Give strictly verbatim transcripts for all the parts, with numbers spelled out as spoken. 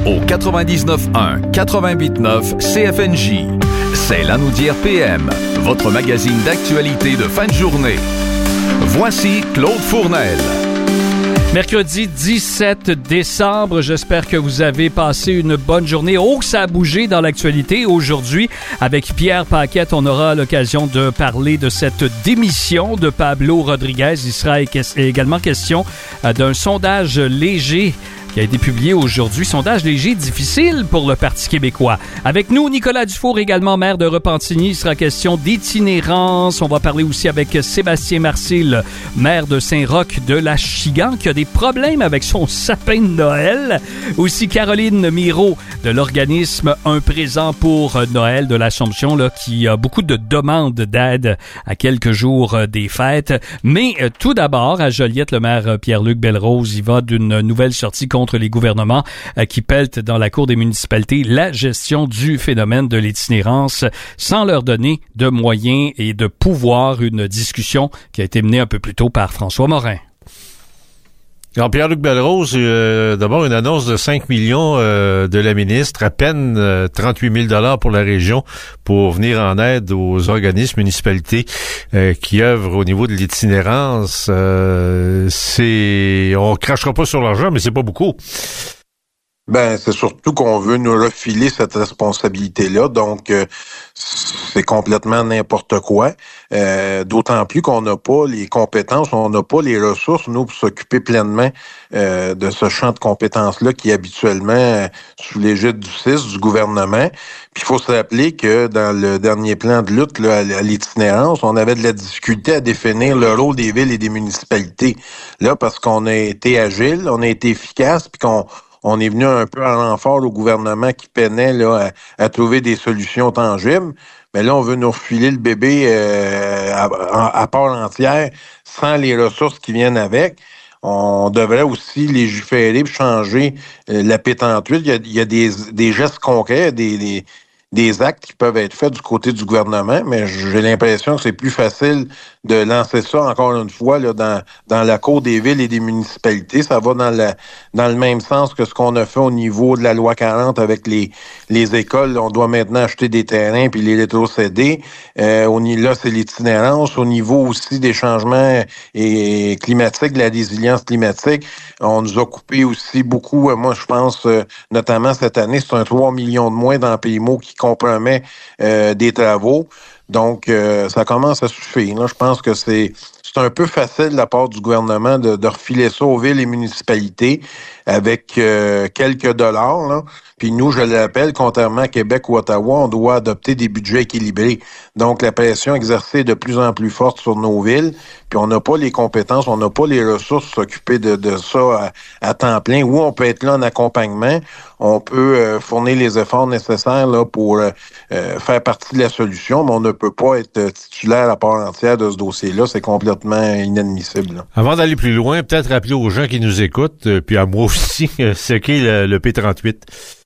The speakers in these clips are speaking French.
au quatre-vingt-dix-neuf un quatre-vingt-huit neuf C F N J. C'est l'Anaudière P M, votre magazine d'actualité de fin de journée. Voici Claude Fournel. Mercredi dix-sept décembre, j'espère que vous avez passé une bonne journée. Oh, ça a bougé dans l'actualité aujourd'hui. Avec Pierre Paquette, on aura l'occasion de parler de cette démission de Pablo Rodriguez. Il sera également question d'un sondage léger qui a été publié aujourd'hui. Sondage léger difficile pour le Parti québécois. Avec nous, Nicolas Dufour, également maire de Repentigny. Il sera question d'itinérance. On va parler aussi avec Sébastien Marcil, maire de Saint-Roch de la Chigan, qui a des problèmes avec son sapin de Noël. Aussi Caroline Miro de l'organisme Un présent pour Noël de l'Assomption, là, qui a beaucoup de demandes d'aide à quelques jours des fêtes. Mais euh, tout d'abord, à Joliette, le maire Pierre-Luc Belrose, il va d'une nouvelle sortie contre contre les gouvernements euh, qui peltent dans la Cour des municipalités la gestion du phénomène de l'itinérance sans leur donner de moyens et de pouvoir. Une discussion qui a été menée un peu plus tôt par François Morin. Alors, Pierre-Luc Belrose, euh, d'abord une annonce de cinq millions euh, de la ministre, à peine euh, trente-huit mille dollars pour la région pour venir en aide aux organismes, municipalités euh, qui œuvrent au niveau de l'itinérance. Euh, c'est, on crachera pas sur l'argent, mais c'est pas beaucoup. Ben, c'est surtout qu'on veut nous refiler cette responsabilité-là, donc euh, c'est complètement n'importe quoi. Euh, d'autant plus qu'on n'a pas les compétences, on n'a pas les ressources, nous, pour s'occuper pleinement euh, de ce champ de compétences-là qui est habituellement euh, sous l'égide du C I S, du gouvernement. Puis il faut se rappeler que dans le dernier plan de lutte là, à l'itinérance, on avait de la difficulté à définir le rôle des villes et des municipalités. Là, parce qu'on a été agile, on a été efficace, puis qu'on On est venu un peu en renfort au gouvernement qui peinait là, à, à trouver des solutions tangibles. Mais là, on veut nous refiler le bébé euh, à, à part entière, sans les ressources qui viennent avec. On devrait aussi légiférer pour changer euh, la P trente-huit. Il y a, il y a des, des gestes concrets, des, des, des actes qui peuvent être faits du côté du gouvernement, mais j'ai l'impression que c'est plus facile de lancer ça, encore une fois, là, dans, dans la cour des villes et des municipalités. Ça va dans, la, dans le même sens que ce qu'on a fait au niveau de la loi quarante avec les, les écoles. On doit maintenant acheter des terrains puis les rétrocéder. Euh, au, là, c'est l'itinérance. Au niveau aussi des changements et, climatiques, de la résilience climatique, on nous a coupé aussi beaucoup. Moi, je pense, euh, notamment cette année, c'est un trois millions de moins dans le P M O qui compromet euh, des travaux. Donc, euh, ça commence à suffire. Là. Je pense que c'est c'est un peu facile de la part du gouvernement de, de refiler ça aux villes et municipalités avec euh, quelques dollars. Là. Puis nous, je le rappelle, contrairement à Québec ou Ottawa, on doit adopter des budgets équilibrés. Donc, la pression exercée est de plus en plus forte sur nos villes. Puis on n'a pas les compétences, on n'a pas les ressources pour s'occuper de, de ça à, à temps plein. Ou on peut être là en accompagnement, on peut euh, fournir les efforts nécessaires là pour euh, faire partie de la solution, mais on ne peut pas être titulaire à part entière de ce dossier-là. C'est complètement inadmissible. Là. Avant d'aller plus loin, peut-être rappeler aux gens qui nous écoutent, euh, puis à moi aussi, euh, ce qu'est le, le P trente-huit.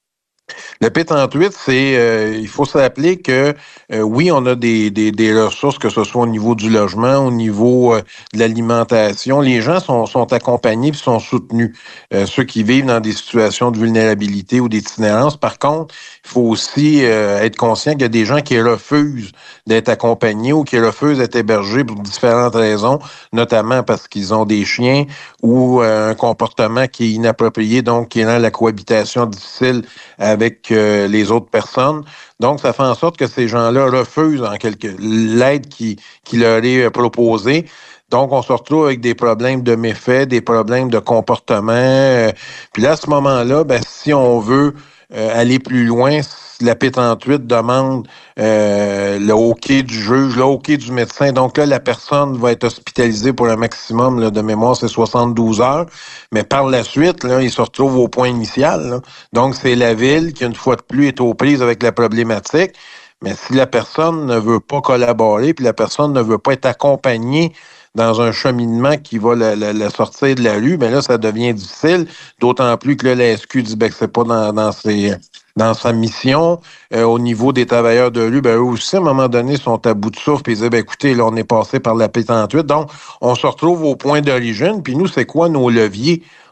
Le P trente-huit, c'est, euh, il faut se rappeler que euh, oui, on a des, des, des ressources, que ce soit au niveau du logement, au niveau euh, de l'alimentation. Les gens sont, sont accompagnés et sont soutenus. Euh, ceux qui vivent dans des situations de vulnérabilité ou d'itinérance. Par contre, il faut aussi euh, être conscient qu'il y a des gens qui refusent d'être accompagnés ou qui refusent d'être hébergés pour différentes raisons, notamment parce qu'ils ont des chiens ou euh, un comportement qui est inapproprié, donc qui rend la cohabitation difficile avec euh, les autres personnes. Donc, ça fait en sorte que ces gens-là refusent en quelque l'aide qui, qui leur est proposée. Donc, on se retrouve avec des problèmes de méfaits, des problèmes de comportement. Euh, puis là, à ce moment-là, ben, si on veut euh, aller plus loin, la P trente-huit demande euh, le OK du juge, le OK du médecin. Donc là, la personne va être hospitalisée pour un maximum là, de mémoire, c'est soixante-douze heures. Mais par la suite, là, il se retrouve au point initial. Là. Donc, c'est la ville qui, une fois de plus, est aux prises avec la problématique. Mais si la personne ne veut pas collaborer, puis la personne ne veut pas être accompagnée dans un cheminement qui va la, la, la sortir de la rue, ben là, ça devient difficile. D'autant plus que là, la S Q dit ben, que c'est pas dans, dans ses... dans sa mission, euh, au niveau des travailleurs de rue, ben eux aussi, à un moment donné, sont à bout de souffle et ils disent, ben écoutez, là, on est passé par la P trente-huit. Donc, on se retrouve au point d'origine. Puis nous, c'est quoi nos leviers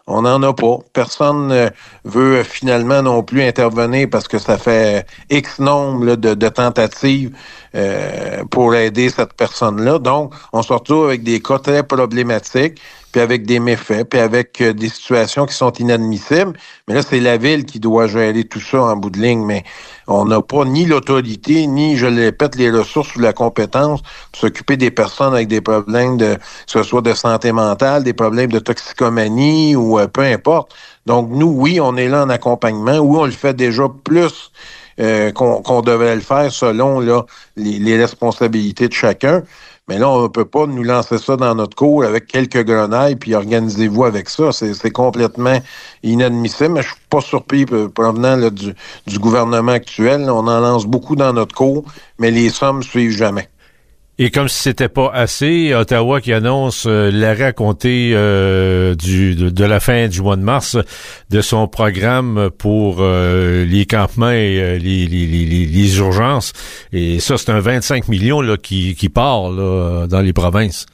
On n'en a pas. Personne ne veut finalement non plus intervenir parce que ça fait X nombre là, de, de tentatives euh, pour aider cette personne-là. Donc, on se retrouve avec des cas très problématiques, puis avec des méfaits, puis avec euh, des situations qui sont inadmissibles. Mais là, c'est la Ville qui doit gérer tout ça en bout de ligne. Mais on n'a pas ni l'autorité, ni, je le répète, les ressources ou la compétence pour s'occuper des personnes avec des problèmes de, que ce soit de santé mentale, des problèmes de toxicomanie ou euh, peu importe. Donc, nous, oui, on est là en accompagnement. Oui, on le fait déjà plus euh, qu'on, qu'on devrait le faire selon là les, les responsabilités de chacun. Mais là, on ne peut pas nous lancer ça dans notre cour avec quelques grenailles puis organisez-vous avec ça. C'est, c'est complètement inadmissible. Mais je suis pas surpris provenant là, du, du gouvernement actuel. On en lance beaucoup dans notre cour, mais les sommes suivent jamais. Et comme si c'était pas assez, Ottawa qui annonce euh, l'arrêt à compter euh, du, de, de la fin du mois de mars de son programme pour euh, les campements et euh, les, les, les, les urgences. Et ça, c'est un vingt-cinq millions là, qui, qui part là, dans les provinces.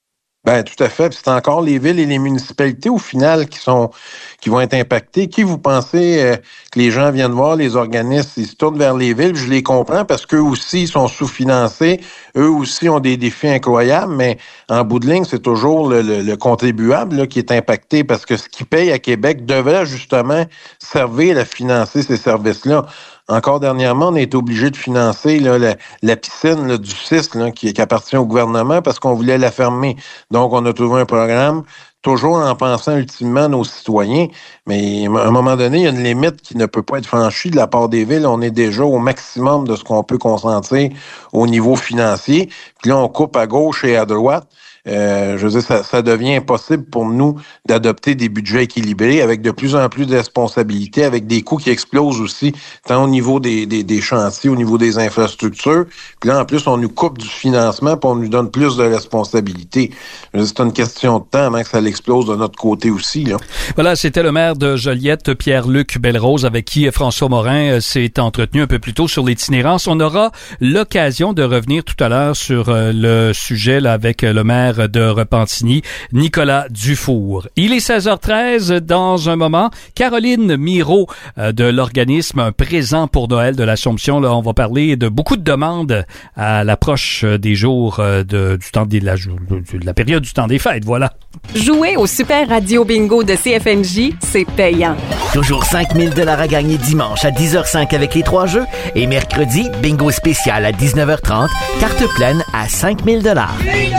Ben tout à fait. Puis c'est encore les villes et les municipalités au final qui sont qui vont être impactées. Qui vous pensez euh, que les gens viennent voir les organismes, ils se tournent vers les villes? Je les comprends parce qu'eux aussi sont sous-financés, eux aussi ont des défis incroyables, mais en bout de ligne, c'est toujours le, le, le contribuable là, qui est impacté parce que ce qui paye à Québec devrait justement servir à financer ces services-là. Encore dernièrement, on a été obligé de financer là, la, la piscine là, du C I S là, qui, qui appartient au gouvernement parce qu'on voulait la fermer. Donc, on a trouvé un programme, toujours en pensant ultimement à nos citoyens. Mais à un moment donné, il y a une limite qui ne peut pas être franchie de la part des villes. On est déjà au maximum de ce qu'on peut consentir au niveau financier. Puis là, on coupe à gauche et à droite. Euh, je veux dire, ça, ça devient impossible pour nous d'adopter des budgets équilibrés avec de plus en plus de responsabilités, avec des coûts qui explosent aussi, tant au niveau des, des, des chantiers, au niveau des infrastructures. Puis là, en plus, on nous coupe du financement puis on nous donne plus de responsabilités. Je veux dire, c'est une question de temps avant que ça l'explose de notre côté aussi, là. Voilà, c'était le maire de Joliette, Pierre-Luc Belrose, avec qui François Morin s'est entretenu un peu plus tôt sur l'itinérance. On aura l'occasion de revenir tout à l'heure sur le sujet là, avec le maire de Repentigny, Nicolas Dufour. Il est seize heures treize. Dans un moment, Caroline Miro euh, de l'organisme Un présent pour Noël de l'Assomption. Là, on va parler de beaucoup de demandes à l'approche des jours euh, de, du temps de la, de la période du temps des fêtes. Voilà. Jouer au Super Radio Bingo de C F N J, c'est payant. Toujours cinq mille dollars à gagner dimanche à dix heures cinq avec les trois jeux et mercredi, bingo spécial à dix-neuf heures trente, carte pleine à cinq mille dollars.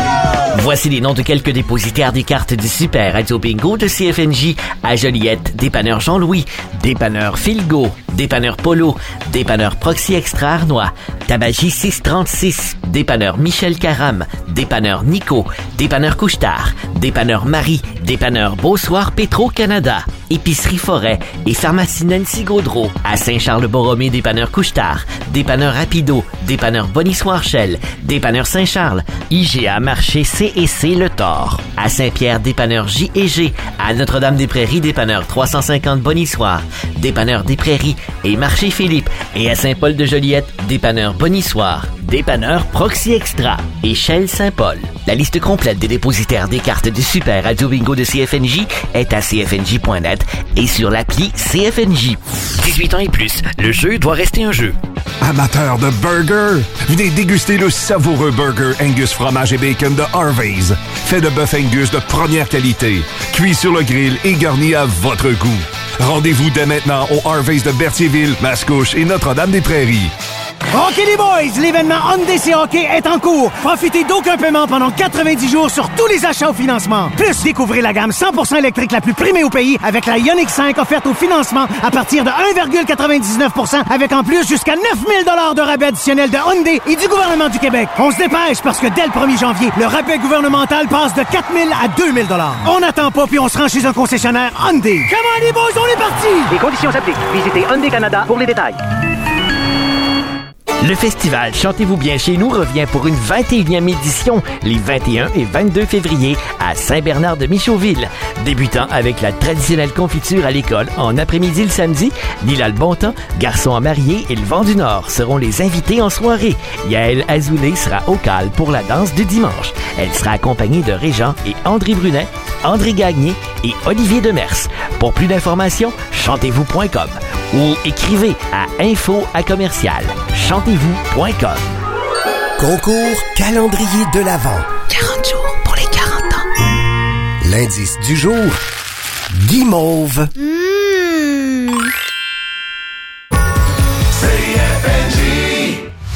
Voici les noms de quelques dépositaires des cartes du Super Radio Bingo de C F N J à Joliette, dépanneur Jean-Louis, dépanneur Philgo, dépanneur Polo, dépanneur Proxy Extra Arnois, Tabagie six cent trente-six, dépanneur Michel Caram, dépanneur Nico, dépanneur Couche-Tard, dépanneur Marie, dépanneur Beausoir Petro-Canada, Épicerie Forêt et Pharmacie Nancy Gaudreau à Saint-Charles-Borromée, dépanneur Couche-Tard, dépanneur Rapido, dépanneur Bonny-Soir-Chelles, dépanneur Saint-Charles, I G A Marché C et C Le Thor, à Saint-Pierre, dépanneur J et G, à Notre-Dame-des-Prairies, dépanneur trois cent cinquante Bonny-Soir, dépanneur des Prairies et Marché Philippe, et à Saint-Paul-de-Joliette, dépanneur Bonny-Soir, dépanneur Proxy Extra et Shell Saint-Paul. La liste complète des dépositaires des cartes du Super Radio Bingo de C F N J est à c f n j point net et sur l'appli C F N J. dix-huit ans et plus, le jeu doit rester un jeu. Amateurs de burgers, venez déguster le savoureux burger Angus fromage et bacon de Harvey's. Fait de bœuf Angus de première qualité, cuit sur le grill et garni à votre goût. Rendez-vous dès maintenant au Harvey's de Berthierville, Mascouche et Notre-Dame-des-Prairies. OK les boys, l'événement Hyundai C Hockey est en cours. Profitez d'aucun paiement pendant quatre-vingt-dix jours sur tous les achats au financement. Plus, découvrez la gamme cent pour cent électrique la plus primée au pays avec la Ioniq cinq offerte au financement à partir de un virgule quatre-vingt-dix-neuf pour cent avec en plus jusqu'à neuf mille dollars de rabais additionnel de Hyundai et du gouvernement du Québec. On se dépêche parce que dès le premier janvier, le rabais gouvernemental passe de quatre mille à deux mille dollars. On n'attend pas puis on se rend chez un concessionnaire Hyundai. Comment les boys, on est parti! Les conditions s'appliquent. Visitez Hyundai Canada pour les détails. Le festival Chantez-vous bien chez nous revient pour une vingt et unième édition les vingt et un et vingt-deux février à Saint-Bernard-de-Michauville. Débutant avec la traditionnelle confiture à l'école en après-midi le samedi, Lila le Bontemps, Garçon à marier et le Vent du Nord seront les invités en soirée. Yael Azoulay sera au cal pour la danse du dimanche. Elle sera accompagnée de Régent et André Brunet, André Gagné et Olivier Demers. Pour plus d'informations, chantez-vous point com ou écrivez à info à commercial chantez-vous point com. Concours calendrier de l'Avent. quarante jours pour les quarante ans. L'indice du jour, guimauve. Mmh. C F N J.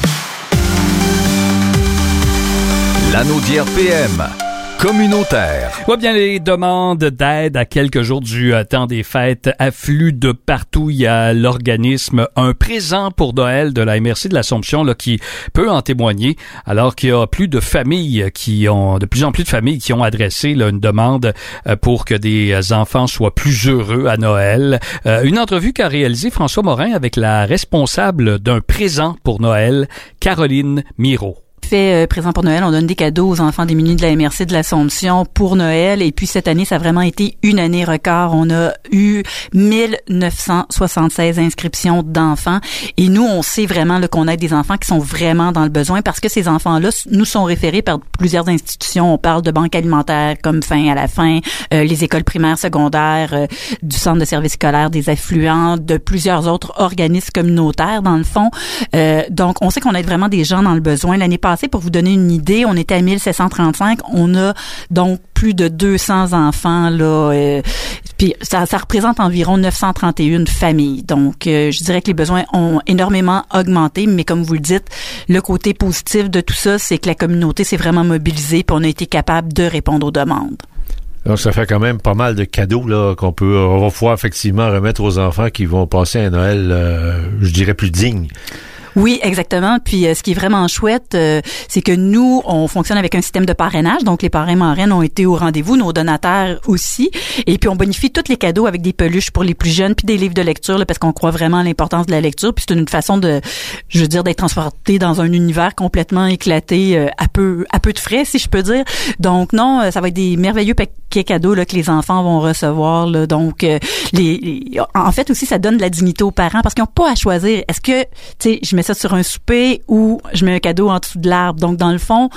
Lanaudière P M. Communautaire. Ouais, bien, les demandes d'aide à quelques jours du euh, temps des fêtes affluent de partout. Il y a l'organisme Un présent pour Noël de la M R C de l'Assomption là, qui peut en témoigner, alors qu'il y a plus de familles qui ont, de plus en plus de familles qui ont adressé là, une demande euh, pour que des enfants soient plus heureux à Noël. Euh, une entrevue qu'a réalisée François Morin avec la responsable d'Un présent pour Noël, Caroline Miro. Fait euh, présent pour Noël, on donne des cadeaux aux enfants démunis de la M R C de l'Assomption pour Noël. Et puis cette année, ça a vraiment été une année record. On a eu mille neuf cent soixante-seize inscriptions d'enfants. Et nous, on sait vraiment là, qu'on aide des enfants qui sont vraiment dans le besoin parce que ces enfants-là nous sont référés par plusieurs institutions. On parle de banques alimentaires comme Fin à la Fin, euh, les écoles primaires, secondaires, euh, du centre de services scolaires, des affluents, de plusieurs autres organismes communautaires dans le fond. Euh, donc, on sait qu'on aide vraiment des gens dans le besoin. L'année passée, pour vous donner une idée, on était à mille sept cent trente-cinq. On a donc plus de deux cents enfants là. Euh, puis ça, ça représente environ neuf cent trente et une familles. Donc, euh, je dirais que les besoins ont énormément augmenté. Mais comme vous le dites, le côté positif de tout ça, c'est que la communauté s'est vraiment mobilisée, puis on a été capable de répondre aux demandes. Donc, ça fait quand même pas mal de cadeaux là qu'on peut, on va pouvoir effectivement remettre aux enfants qui vont passer un Noël, euh, je dirais, plus digne. Oui, exactement. Puis, euh, ce qui est vraiment chouette, euh, c'est que nous, on fonctionne avec un système de parrainage. Donc, les parrains marraines ont été au rendez-vous, nos donataires aussi. Et puis, on bonifie tous les cadeaux avec des peluches pour les plus jeunes, puis des livres de lecture, là, parce qu'on croit vraiment à l'importance de la lecture. Puis, c'est une façon de, je veux dire, d'être transporté dans un univers complètement éclaté, euh, à peu, à peu de frais, si je peux dire. Donc, non, euh, ça va être des merveilleux paquets cadeaux là que les enfants vont recevoir. Là. Donc, euh, les, les, en fait aussi, ça donne de la dignité aux parents parce qu'ils n'ont pas à choisir. Est-ce que, tu sais, je mets ça sur un souper ou je mets un cadeau en dessous de l'arbre. Donc, dans le fond,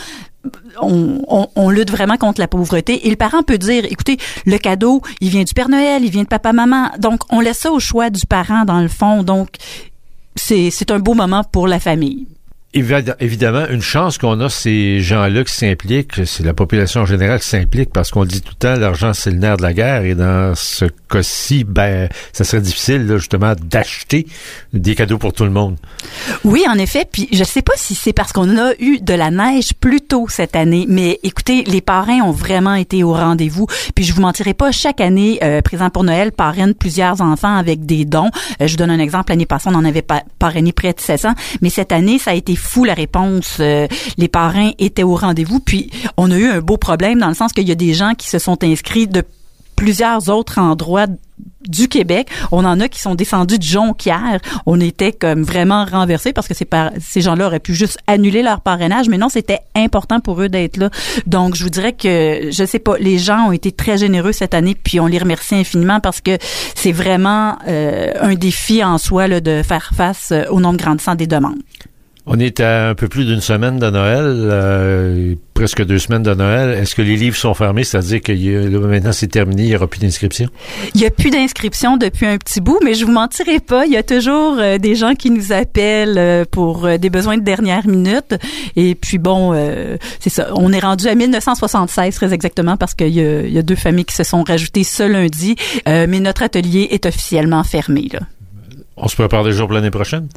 on, on, on lutte vraiment contre la pauvreté. Et le parent peut dire, écoutez, le cadeau, il vient du Père Noël, il vient de papa-maman. Donc, on laisse ça au choix du parent, dans le fond. Donc, c'est, c'est un beau moment pour la famille. Évidemment, une chance qu'on a ces gens-là qui s'impliquent, c'est la population en général qui s'implique parce qu'on le dit tout le temps, l'argent c'est le nerf de la guerre et dans ce cas-ci, ben, ça serait difficile là, justement d'acheter des cadeaux pour tout le monde. Oui, en effet, puis je sais pas si c'est parce qu'on a eu de la neige plus tôt cette année, mais écoutez, les parrains ont vraiment été au rendez-vous, puis je vous mentirai pas, chaque année, euh, Présent pour Noël parraine plusieurs enfants avec des dons. Euh, je vous donne un exemple, l'année passée, on en avait pa- parrainé près de sept cents, mais cette année, ça a été fou la réponse. Euh, les parrains étaient au rendez-vous. Puis on a eu un beau problème dans le sens qu'il y a des gens qui se sont inscrits de plusieurs autres endroits du Québec. On en a qui sont descendus de Jonquière. On était comme vraiment renversés parce que ces, par- ces gens-là auraient pu juste annuler leur parrainage, mais non, c'était important pour eux d'être là. Donc, je vous dirais que, je sais pas, les gens ont été très généreux cette année, puis on les remercie infiniment parce que c'est vraiment euh, un défi en soi là, de faire face au nombre grandissant des demandes. On est à un peu plus d'une semaine de Noël, euh, presque deux semaines de Noël. Est-ce que les livres sont fermés? C'est-à-dire que y a, là, maintenant, c'est terminé, il n'y aura plus d'inscription? Il n'y a plus d'inscription depuis un petit bout, mais je vous mentirai pas, il y a toujours euh, des gens qui nous appellent euh, pour euh, des besoins de dernière minute. Et puis bon, euh, c'est ça. On est rendu à mille neuf cent soixante-seize, très exactement, parce qu'il y a, il y a deux familles qui se sont rajoutées ce lundi. Euh, mais notre atelier est officiellement fermé, là. On se prépare déjà pour l'année prochaine?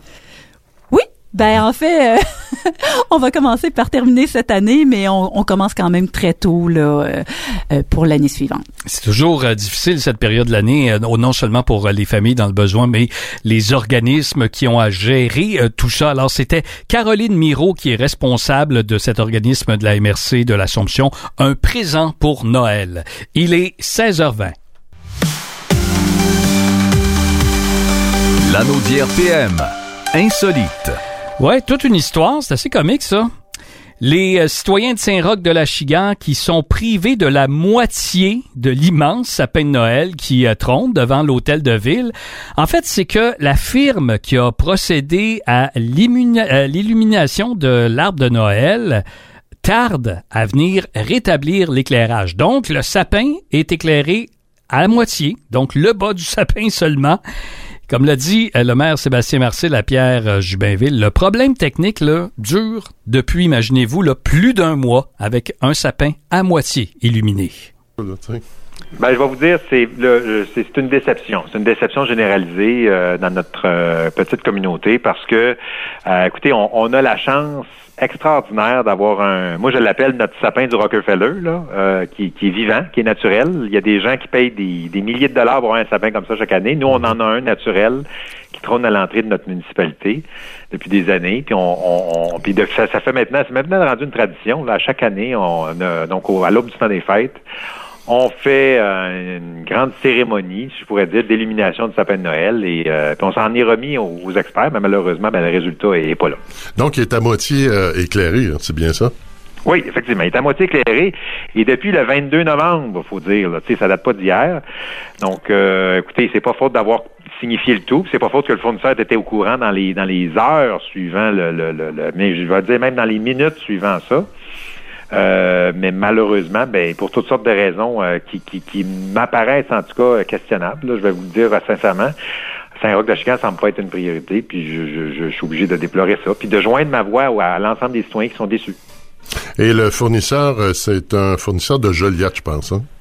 Ben en fait, euh, on va commencer par terminer cette année, mais on, on commence quand même très tôt là euh, pour l'année suivante. C'est toujours euh, difficile cette période de l'année, euh, non seulement pour euh, les familles dans le besoin, mais les organismes qui ont à gérer euh, tout ça. Alors c'était Caroline Miro qui est responsable de cet organisme de la M R C de l'Assomption, Un présent pour Noël. Il est seize heures vingt. Lanaudière P M. Insolite. Ouais, toute une histoire. C'est assez comique, ça. Les euh, citoyens de Saint-Roch-de-l'Achigan qui sont privés de la moitié de l'immense sapin de Noël qui euh, trône devant l'hôtel de ville. En fait, c'est que la firme qui a procédé à l'illumination de l'arbre de Noël tarde à venir rétablir l'éclairage. Donc, le sapin est éclairé à la moitié, donc le bas du sapin seulement. Comme l'a dit le maire Sébastien Marcil à Pierre Jubinville, le problème technique là, dure depuis, imaginez-vous, là, plus d'un mois avec un sapin à moitié illuminé. Ben, je vais vous dire, c'est, le, c'est, c'est une déception. C'est une déception généralisée euh, dans notre euh, petite communauté parce que, euh, écoutez, on, on a la chance extraordinaire d'avoir un, moi je l'appelle notre sapin du Rockefeller, là, euh, qui, qui est vivant, qui est naturel. Il y a des gens qui payent des, des milliers de dollars pour avoir un sapin comme ça chaque année. Nous, on en a un naturel qui trône à l'entrée de notre municipalité depuis des années. Puis on, on, puis de, ça, ça fait maintenant, c'est maintenant rendu une tradition. Là, chaque année, on a, donc au, à l'aube du temps des fêtes, on fait euh, une grande cérémonie, je pourrais dire, d'illumination du sapin de Noël et euh, puis on s'en est remis aux, aux experts, mais malheureusement, ben, le résultat est pas là. Donc, il est à moitié euh, éclairé, hein, c'est bien ça? Oui, effectivement, il est à moitié éclairé et depuis le vingt-deux novembre, faut dire, là, tu sais, ça date pas d'hier. Donc, euh, écoutez, c'est pas faute d'avoir signifié le tout, c'est pas faute que le fournisseur était au courant dans les dans les heures suivant le, le, le, le mais je vais dire même dans les minutes suivant ça. Euh, mais malheureusement, ben pour toutes sortes de raisons euh, qui, qui, qui m'apparaissent en tout cas questionnables, là, je vais vous le dire euh, sincèrement, Saint-Roch-de-l'Achigan semble pas être une priorité, puis je, je, je, je suis obligé de déplorer ça, puis de joindre ma voix à l'ensemble des citoyens qui sont déçus. Et le fournisseur, c'est un fournisseur de Joliette, je pense, hein?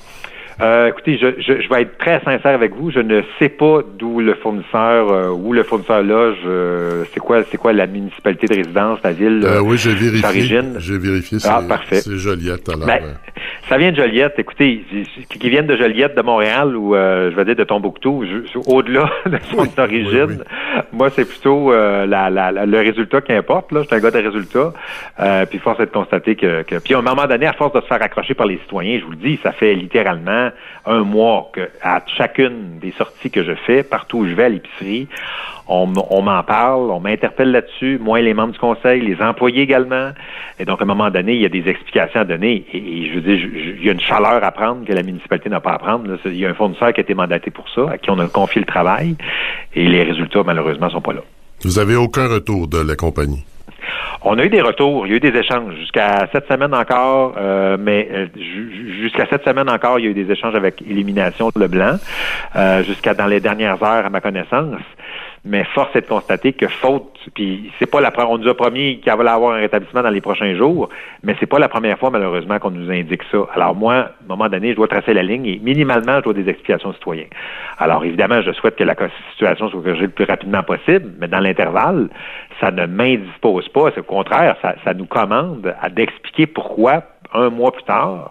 Euh, écoutez, je, je, je vais être très sincère avec vous. Je ne sais pas d'où le fournisseur, euh, où le fournisseur loge. Euh, c'est quoi, c'est quoi la municipalité de résidence, la ville euh, Oui, j'ai vérifié. D'origine. J'ai vérifié. C'est, ah, parfait. C'est Joliette. Alors. Ben, euh... ça vient de Joliette. Écoutez, qui viennent de Joliette, de Montréal ou euh, je vais dire de Tombouctou, je, au-delà de son oui, origine. Oui, oui. Moi, c'est plutôt euh, la, la, la, le résultat qui importe. Là, je suis un gars de résultats. Euh, puis force est de constater que, que, puis à un moment donné, à force de se faire accrocher par les citoyens, je vous le dis, ça fait littéralement un mois que à chacune des sorties que je fais, partout où je vais à l'épicerie, on, on m'en parle, on m'interpelle là-dessus, moi et les membres du conseil, les employés également. Et donc, à un moment donné, il y a des explications à donner. Et, et je veux dire, je, je, il y a une chaleur à prendre que la municipalité n'a pas à prendre. Là. Il y a un fournisseur qui a été mandaté pour ça, à qui on a confié le travail. Et les résultats, malheureusement, sont pas là. Vous avez aucun retour de la compagnie? On a eu des retours, il y a eu des échanges. Jusqu'à cette semaine encore, euh, mais euh, jusqu'à cette semaine encore, il y a eu des échanges avec Illumination Leblanc, euh, jusqu'à dans les dernières heures, à ma connaissance. Mais force est de constater que faute, puis c'est pas la première, on nous a promis qu'il allait avoir un rétablissement dans les prochains jours, mais c'est pas la première fois, malheureusement, qu'on nous indique ça. Alors moi, à un moment donné, je dois tracer la ligne et minimalement, je dois des explications aux citoyens. Alors évidemment, je souhaite que la situation soit corrigée le plus rapidement possible, mais dans l'intervalle, ça ne m'indispose pas, c'est au contraire, ça, ça nous commande à d'expliquer pourquoi, un mois plus tard,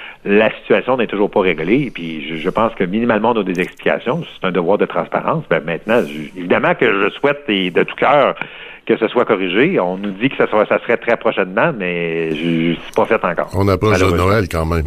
la situation n'est toujours pas réglée. Et puis, je, je pense que minimalement, on a des explications. C'est un devoir de transparence. Ben, maintenant, je, évidemment que je souhaite et de tout cœur que ce soit corrigé. On nous dit que ça, soit, ça serait très prochainement, mais je ne suis pas fait encore. On approche de Noël quand même.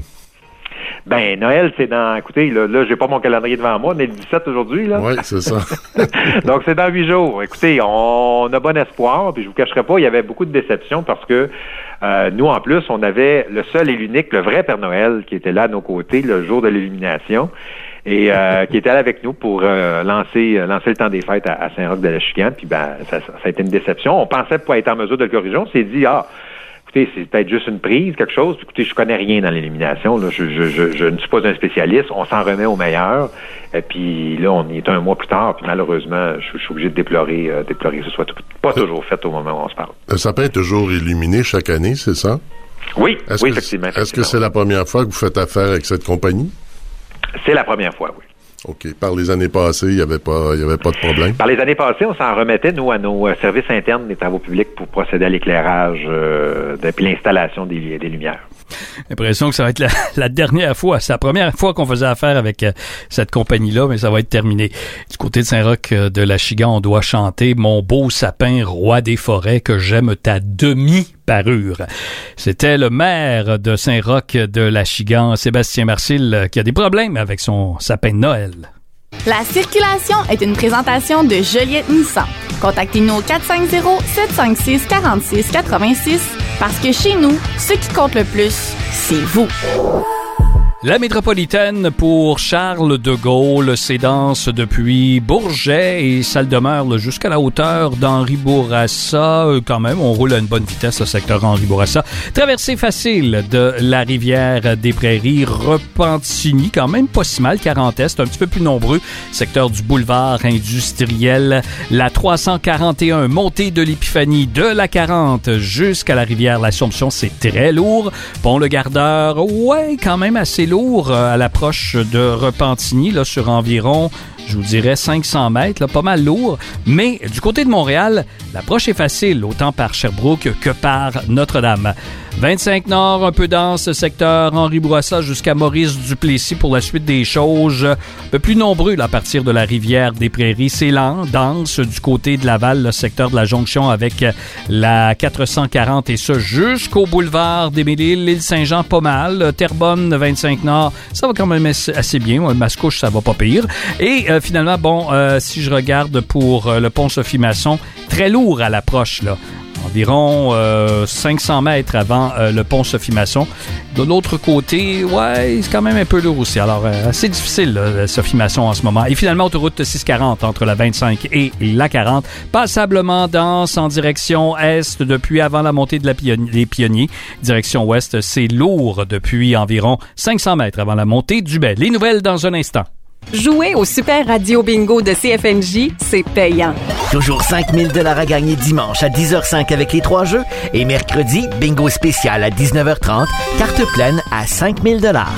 Ben, Noël, c'est dans... Écoutez, là, là j'ai pas mon calendrier devant moi, mais le dix-sept aujourd'hui, là. Oui, c'est ça. Donc, c'est dans huit jours. Écoutez, on a bon espoir, puis je vous cacherai pas, il y avait beaucoup de déceptions parce que euh, nous, en plus, on avait le seul et l'unique, le vrai Père Noël, qui était là à nos côtés le jour de l'illumination et euh, qui était là avec nous pour euh, lancer euh, lancer le temps des fêtes à, à Saint-Roch-de-l'Achigan. Puis, ben, ça, ça a été une déception. On pensait pas être en mesure de le corriger. On s'est dit, ah... Écoutez, c'est peut-être juste une prise, quelque chose. Écoutez, je connais rien dans l'élimination. Là. Je, je, je, je ne suis pas un spécialiste. On s'en remet au meilleur. Et puis là, on y est un mois plus tard. Puis malheureusement, je, je suis obligé de déplorer, euh, déplorer que ce soit tout, pas toujours fait au moment où on se parle. Le sapin est toujours illuminé chaque année, c'est ça? Oui, est-ce oui, que, effectivement, effectivement. Est-ce que c'est la première fois que vous faites affaire avec cette compagnie? C'est la première fois, oui. OK. Par les années passées, il n'y avait pas, il y avait pas de problème? Par les années passées, on s'en remettait, nous, à nos euh, services internes des travaux publics pour procéder à l'éclairage euh, depuis l'installation des, des lumières. L'impression que ça va être la, la dernière fois. C'est la première fois qu'on faisait affaire avec euh, cette compagnie-là, mais ça va être terminé. Du côté de Saint-Roch-de-l'Achigan, on doit chanter « Mon beau sapin, roi des forêts, que j'aime ta demi-parure ». C'était le maire de Saint-Roch-de-l'Achigan, Sébastien Marcil, qui a des problèmes avec son sapin de Noël. La circulation est une présentation de Joliette Nissan. Contactez-nous au quatre cinq zéro, sept cinq six, quatre six quatre six parce que chez nous, ce qui compte le plus, c'est vous. La métropolitaine pour Charles de Gaulle s'édance depuis Bourget et ça le demeure là, jusqu'à la hauteur d'Henri Bourassa. Euh, quand même, on roule à une bonne vitesse, le secteur Henri Bourassa. Traversée facile de la rivière des Prairies, Repentigny, quand même pas si mal, quarante est, un petit peu plus nombreux. Secteur du boulevard industriel, la trois cent quarante et un, montée de l'Épiphanie de la quarante jusqu'à la rivière l'Assomption, c'est très lourd. Pont le Gardeur, ouais, quand même assez lourd. Lourd à l'approche de Repentigny, là, sur environ, je vous dirais, cinq cents mètres, là, pas mal lourd. Mais du côté de Montréal, l'approche est facile, autant par Sherbrooke que par Notre-Dame. vingt-cinq Nord, un peu dense, secteur Henri Bourassa jusqu'à Maurice-Duplessis pour la suite des choses. Un peu plus nombreux là, à partir de la rivière des Prairies. C'est lent, dense du côté de Laval, le secteur de la jonction avec la quatre cent quarante et ça jusqu'au boulevard des Mille-Îles, l'île Saint-Jean, pas mal. Terrebonne, vingt-cinq Nord, ça va quand même assez bien. Mascouche, ça va pas pire. Et euh, finalement, bon, euh, si je regarde pour euh, le pont Sophie-Masson, très lourd à l'approche, là. Environ euh, cinq cents mètres avant euh, le pont Sophie-Masson. De l'autre côté, ouais, c'est quand même un peu lourd aussi. Alors, euh, assez difficile, là, Sophie-Masson en ce moment. Et finalement, autoroute six cent quarante entre la vingt-cinq et la quarante. Passablement dense en direction est depuis avant la montée de la Pion- des Pionniers. Direction ouest, c'est lourd depuis environ cinq cents mètres avant la montée du Bel. Les nouvelles dans un instant. Jouer au Super Radio Bingo de C F N J, c'est payant. Toujours cinq mille dollars à gagner dimanche à dix heures cinq avec les trois jeux. Et mercredi, bingo spécial à dix-neuf heures trente, carte pleine à cinq mille dollars.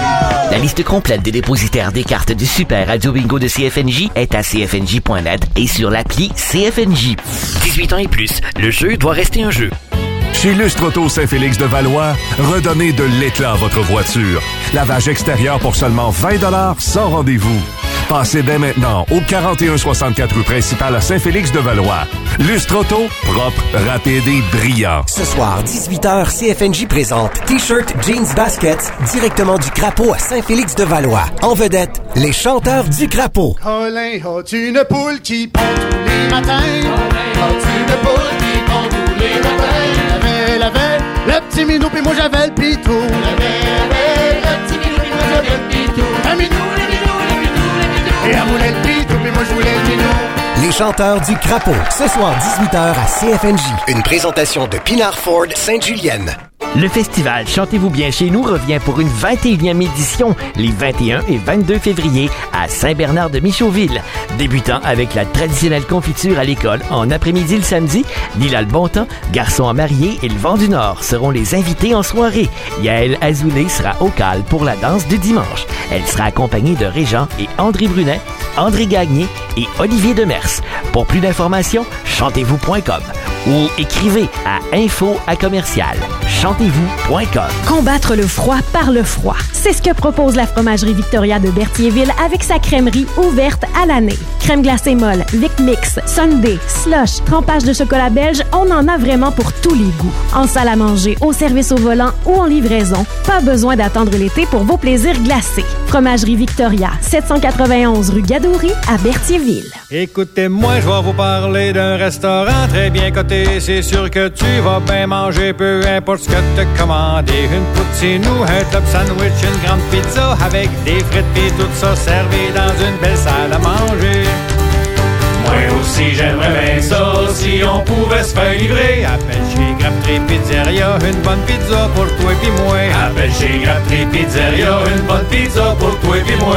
La liste complète des dépositaires des cartes du Super Radio Bingo de C F N J est à c f n j point net et sur l'appli C F N J. dix-huit ans et plus, le jeu doit rester un jeu. Chez Lustre Auto Saint-Félix de Valois, redonnez de l'éclat à votre voiture. Lavage extérieur pour seulement vingt dollars sans rendez-vous. Passez dès maintenant au quarante et un soixante-quatre rue principale à Saint-Félix de Valois. Lustre Auto, propre, rapide et brillant. Ce soir, dix-huit heures, C F N J présente T-shirt, jeans, baskets directement du Crapaud à Saint-Félix de Valois. En vedette, les chanteurs du Crapaud. Colin, as-tu une poule qui pond tous les matins? Colin, as-tu une poule qui pond tous les matins? Elle avait le petit minou, puis moi j'avais le pitou. Elle avait le petit minou, puis moi j'avais le pitou. Un minou, le minou, le minou, le minou. Et elle voulait le pitou, puis moi je voulais le minou. Les chanteurs du Crapaud, ce soir dix-huit heures à C F N J. Une présentation de Pinard Ford Sainte-Julienne. Le festival Chantez-vous bien chez nous revient pour une vingt et unième édition les vingt et un et vingt-deux février à Saint-Bernard-de-Michauville. Débutant avec la traditionnelle confiture à l'école en après-midi le samedi, Lila le Bontemps, Garçon à marier et le Vent du Nord seront les invités en soirée. Yael Azoulay sera au cal pour la danse du dimanche. Elle sera accompagnée de Régent et André Brunet, André Gagné et Olivier Demers. Pour plus d'informations, chantez-vous point com ou écrivez à info à commercial chantez-vous point com. Combattre le froid par le froid. C'est ce que propose la fromagerie Victoria de Berthierville avec sa crèmerie ouverte à l'année. Crème glacée molle, Vic Mix, Sundae, slush, trempage de chocolat belge, on en a vraiment pour tous les goûts. En salle à manger, au service au volant ou en livraison, pas besoin d'attendre l'été pour vos plaisirs glacés. Fromagerie Victoria, sept cent quatre-vingt-onze rue Gadoury à Berthierville. Écoutez-moi, je vais vous parler d'un restaurant très bien coté. C'est sûr que tu vas bien manger, peu importe ce que t'as commandé. Une poutine ou un top sandwich, une grande pizza avec des frites pis tout ça servi dans une belle salle à manger. Moi aussi j'aimerais bien ça, si on pouvait se faire livrer. Appelle chez Grapperie Pizzeria, une bonne pizza pour toi pis moi. Appelle chez Grapperie Pizzeria, une bonne pizza pour toi pis moi.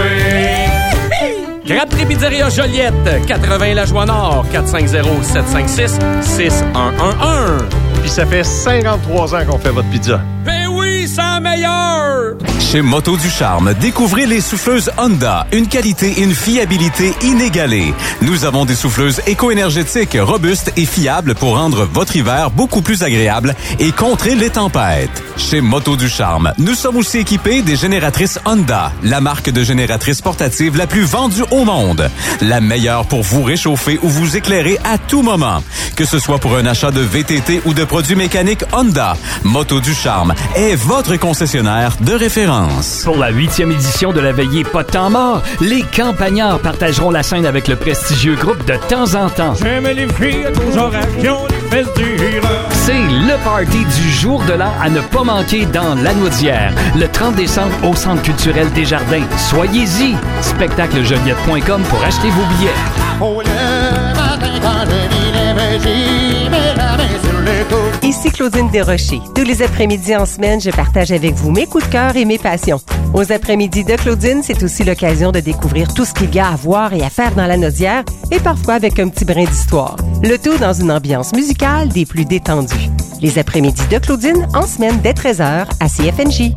Grapperie Pizzeria Joliette, quatre-vingts La Joie Nord, quatre cinq zéro, sept cinq six, six un un un. Puis ça fait cinquante-trois ans qu'on fait votre pizza. Ben oui, c'est la meilleure! Chez Moto du Charme, découvrez les souffleuses Honda, une qualité et une fiabilité inégalées. Nous avons des souffleuses éco-énergétiques, robustes et fiables pour rendre votre hiver beaucoup plus agréable et contrer les tempêtes. Chez Moto du Charme, nous sommes aussi équipés des génératrices Honda, la marque de génératrices portatives la plus vendue au monde. La meilleure pour vous réchauffer ou vous éclairer à tout moment. Que ce soit pour un achat de V T T ou de produits mécaniques Honda, Moto du Charme est votre concessionnaire de référence. préférence. Pour la huitième édition de la veillée Pas de temps mort, les campagnards partageront la scène avec le prestigieux groupe De temps en temps. J'aime les filles aux horaires qui ont des fesses dures. C'est le party du jour de l'an à ne pas manquer dans Lanaudière, le trente décembre au Centre culturel Desjardins. Soyez-y! spectacle joliette point com pour acheter vos billets. Oh, le matin quand je vis les j'y mets la main sur le cou. Ici Claudine Desrochers. Tous les après-midi en semaine, je partage avec vous mes coups de cœur et mes passions. Aux après-midi de Claudine, c'est aussi l'occasion de découvrir tout ce qu'il y a à voir et à faire dans Lanaudière et parfois avec un petit brin d'histoire. Le tout dans une ambiance musicale des plus détendues. Les après-midi de Claudine en semaine dès treize heures à C F N J.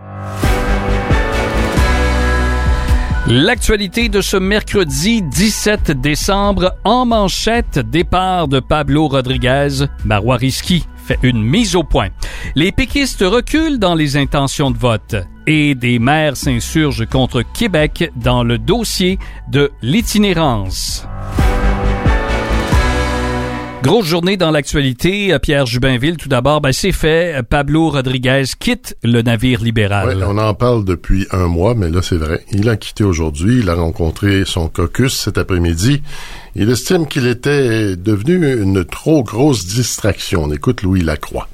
L'actualité de ce mercredi dix-sept décembre, en manchette, départ de Pablo Rodriguez. Marois Risky fait une mise au point. Les péquistes reculent dans les intentions de vote et des maires s'insurgent contre Québec dans le dossier de l'itinérance. Grosse journée dans l'actualité. Pierre Jubinville, tout d'abord, ben c'est fait. Pablo Rodriguez quitte le navire libéral. Oui, on en parle depuis un mois, mais là, c'est vrai. Il a quitté aujourd'hui. Il a rencontré son caucus cet après-midi. Il estime qu'il était devenu une trop grosse distraction. On écoute Louis Lacroix.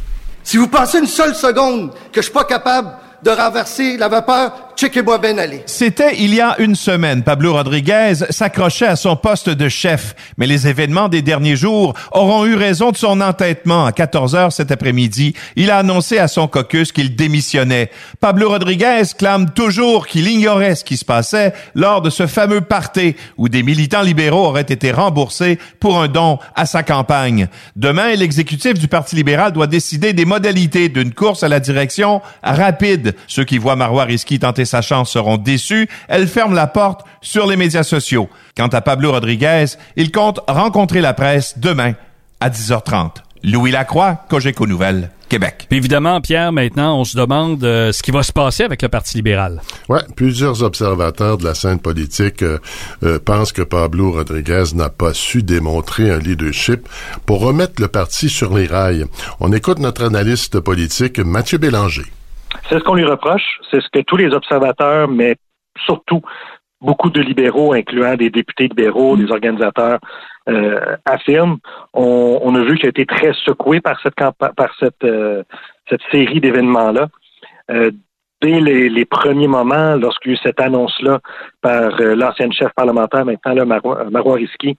Si vous pensez une seule seconde que je suis pas capable de renverser la vapeur, checkez-moi bien aller. C'était il y a une semaine. Pablo Rodriguez s'accrochait à son poste de chef. Mais les événements des derniers jours auront eu raison de son entêtement. À quatorze heures cet après-midi, il a annoncé à son caucus qu'il démissionnait. Pablo Rodriguez clame toujours qu'il ignorait ce qui se passait lors de ce fameux party où des militants libéraux auraient été remboursés pour un don à sa campagne. Demain, l'exécutif du Parti libéral doit décider des modalités d'une course à la direction rapide. Ceux qui voient Marois Risky tenter sa chance seront déçus. Elle ferme la porte sur les médias sociaux. Quant à Pablo Rodriguez, il compte rencontrer la presse demain à dix heures trente. Louis Lacroix, Cogeco Nouvelles, Québec. Puis évidemment, Pierre, maintenant, on se demande euh, ce qui va se passer avec le Parti libéral. Ouais, plusieurs observateurs de la scène politique euh, euh, pensent que Pablo Rodriguez n'a pas su démontrer un leadership pour remettre le parti sur les rails. On écoute notre analyste politique, Mathieu Bélanger. C'est ce qu'on lui reproche, c'est ce que tous les observateurs, mais surtout beaucoup de libéraux, incluant des députés libéraux, des organisateurs, euh, affirment. On, on a vu qu'il a été très secoué par cette campa- par cette euh, cette série d'événements-là. Euh, dès les, les premiers moments, lorsqu'il y a eu cette annonce-là par euh, l'ancienne chef parlementaire, maintenant là, Marois, Marois Risky,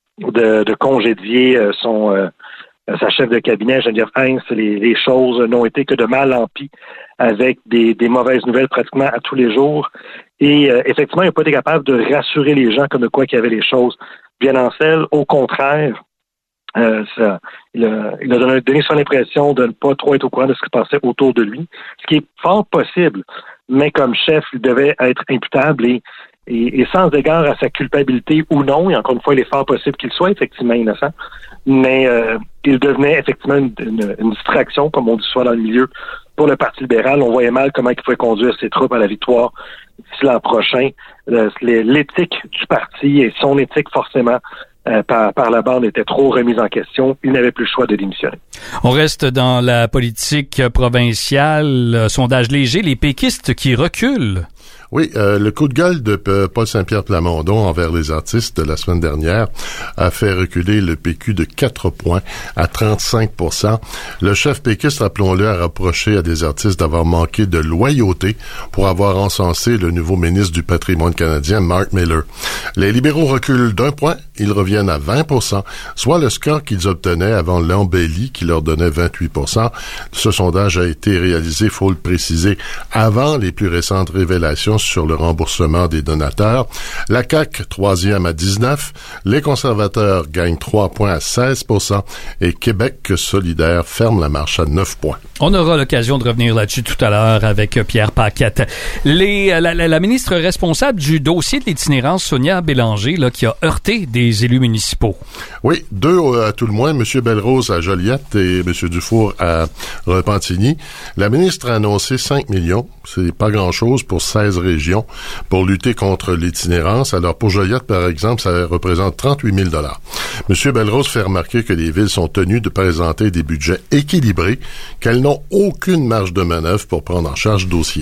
de, de congédier euh, son euh, sa chef de cabinet, Geneviève Heinz, les, les choses n'ont été que de mal en pis, avec des, des mauvaises nouvelles pratiquement à tous les jours. Et euh, effectivement, il n'a pas été capable de rassurer les gens comme de quoi qu'il y avait les choses bien en selle. Au contraire, euh, ça, il a, il a donné, donné son impression de ne pas trop être au courant de ce qui se passait autour de lui, ce qui est fort possible. Mais comme chef, il devait être imputable et Et, et sans égard à sa culpabilité ou non, et encore une fois, il est fort possible qu'il soit effectivement innocent, mais euh, il devenait effectivement une, une, une distraction, comme on dit souvent dans le milieu, pour le Parti libéral. On voyait mal comment il pouvait conduire ses troupes à la victoire d'ici l'an prochain. Le, l'éthique du parti et son éthique, forcément, Euh, par, par la bande était trop remise en question. Il n'avait plus le choix de démissionner. On reste dans la politique provinciale. Euh, sondage léger, les péquistes qui reculent. Oui, euh, le coup de gueule de euh, Paul Saint-Pierre Plamondon envers les artistes de la semaine dernière a fait reculer le P Q de quatre points à trente-cinq pour cent. Le chef péquiste, rappelons-le, a reproché à des artistes d'avoir manqué de loyauté pour avoir encensé le nouveau ministre du patrimoine canadien, Mark Miller. Les libéraux reculent d'un point, ils reviennent à vingt pour cent, soit le score qu'ils obtenaient avant l'embellie qui leur donnait vingt-huit pour cent. Ce sondage a été réalisé, faut le préciser, avant les plus récentes révélations sur le remboursement des donateurs. La C A Q, troisième à dix-neuf. Les conservateurs gagnent trois points à seize pour cent. Et Québec solidaire ferme la marche à neuf points. On aura l'occasion de revenir là-dessus tout à l'heure avec Pierre Paquette. Les, la, la, la ministre responsable du dossier de l'itinérance, Sonia Bélanger, là, qui a heurté des élus municipaux. Oui, deux à tout le moins, M. Belrose à Joliette et M. Dufour à Repentigny. La ministre a annoncé cinq millions. C'est pas grand-chose pour seize régions pour lutter contre l'itinérance. Alors, pour Joliette, par exemple, ça représente trente-huit mille dollars. M. Belrose fait remarquer que les villes sont tenues de présenter des budgets équilibrés, qu'elles n'ont aucune marge de manœuvre pour prendre en charge le dossier.